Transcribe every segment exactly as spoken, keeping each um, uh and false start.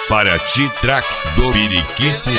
Paraty Track do Periquito.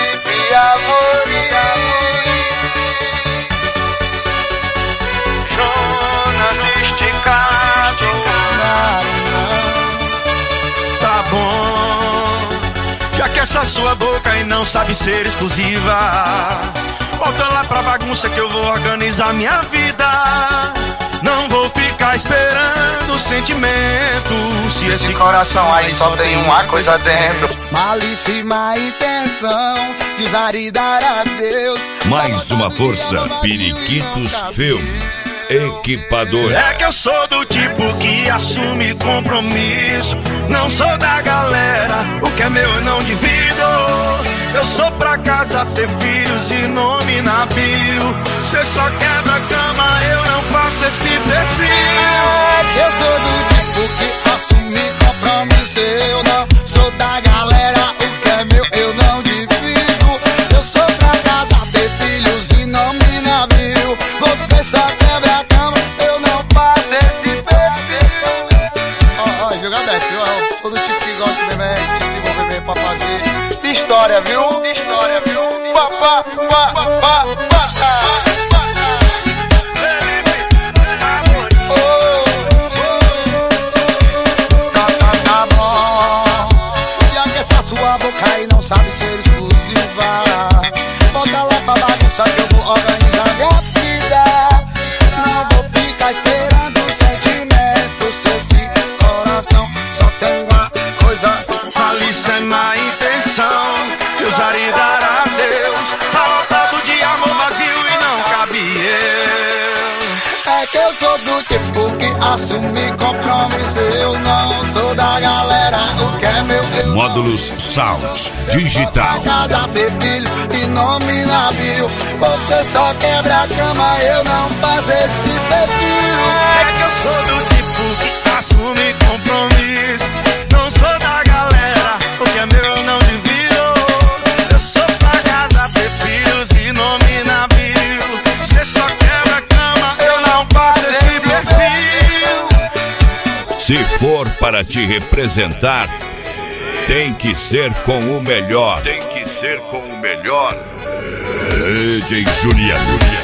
Tá bom, já que essa sua boca aí não sabe ser exclusiva, volta lá pra bagunça que eu vou organizar minha vida. Não vou ficar esperando sentimento, se esse coração aí só tem uma coisa dentro. Malícia e má intenção de usar e dar a Deus. Mais uma força, Periquitos Film Equipadora. É que eu sou do tipo que assume compromisso, não sou da galera, o que é meu eu não divido. Eu sou pra casa, ter filhos e nome na bio. Cê só quebra a cama, eu não faço esse perfil. Eu sou do tipo que assume compromisso, eu não sou da galera, o que é meu eu não divido. Eu sou pra casa, ter filhos e nome na bio. Você só quebra a cama, eu não faço esse perfil. Ó, ó, joga aberto, eu sou do tipo que gosta mesmo é de se envolver mesmo pra fazer história, viu? História, viu? Pá, pá, pá, pá, pá, pá. Oh, oh. Tá, tá, tá bom. Já que essa sua boca aí não sabe ser exclusiva, volta lá pra bagunça que eu vou organizar minha vida. Não vou ficar esperando sentimento, seu esse coração só tem uma coisa. Malícia é má intenção de usar e dar a Deus, arrotado de amor vazio e não cabe eu. É que eu sou do tipo que assume compromisso, eu não sou da galera, o que é meu eu. Módulos Sound Digital. Pra casa, ter filho e nome na bio. Você só quebra a cama, eu não faço esse perfil. É que eu sou do tipo que assume compromisso, não sou da galera, o que é meu eu não divido. Eu sou pra casa, ter filhos e nome na bio. Cê só quebra a cama, eu não faço esse perfil. Se for para te representar, tem que ser com o melhor. Tem que ser com o melhor. D J Julia.